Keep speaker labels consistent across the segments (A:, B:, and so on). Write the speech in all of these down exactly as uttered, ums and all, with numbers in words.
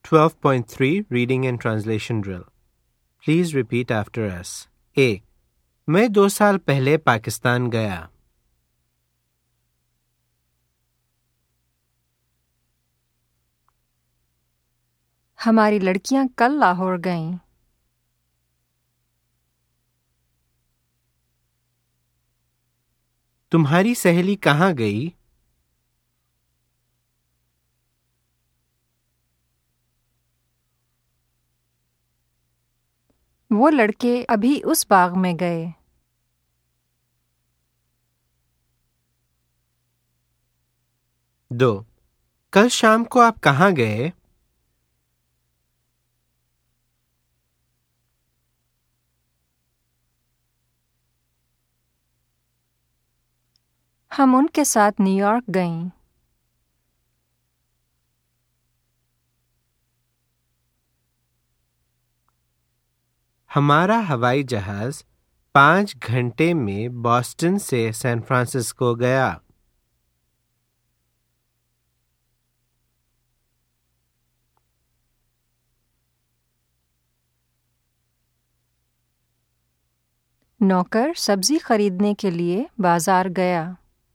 A: twelve point three Reading and Translation Drill. Please repeat after us. A. मैं दो साल पहले पाकिस्तान गया.
B: हमारी लड़कियां कल लाहौर गईं.
A: तुम्हारी सहेली कहाँ गई?
B: वो लड़के अभी उस बाग में गए.
A: दो. कल शाम को आप कहाँ गए?
B: हम उनके साथ न्यूयॉर्क गईं.
A: हमारा हवाई जहाज पाँच घंटे में बॉस्टन से सैन फ्रांसिस्को गया.
B: नौकर सब्जी खरीदने के लिए बाजार गया.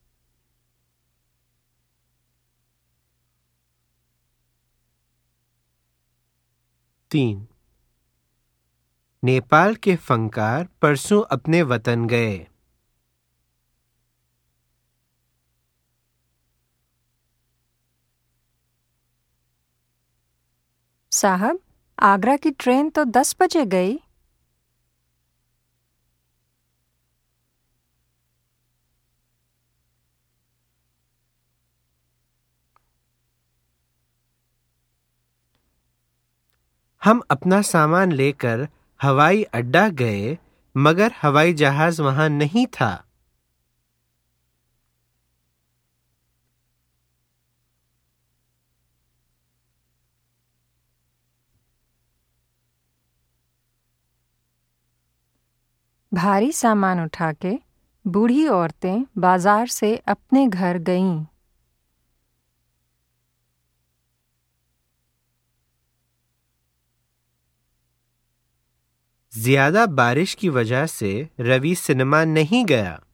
A: तीन. नेपाल के फनकार परसों अपने वतन गए.
B: साहब, आगरा की ट्रेन तो दस बजे गई.
A: हम अपना सामान लेकर हवाई अड्डा गए, मगर हवाई जहाज वहां नहीं था.
B: भारी सामान उठा के बूढ़ी औरतें बाजार से अपने घर गईं.
A: ज्यादा बारिश की वजह से रवि सिनेमा नहीं गया.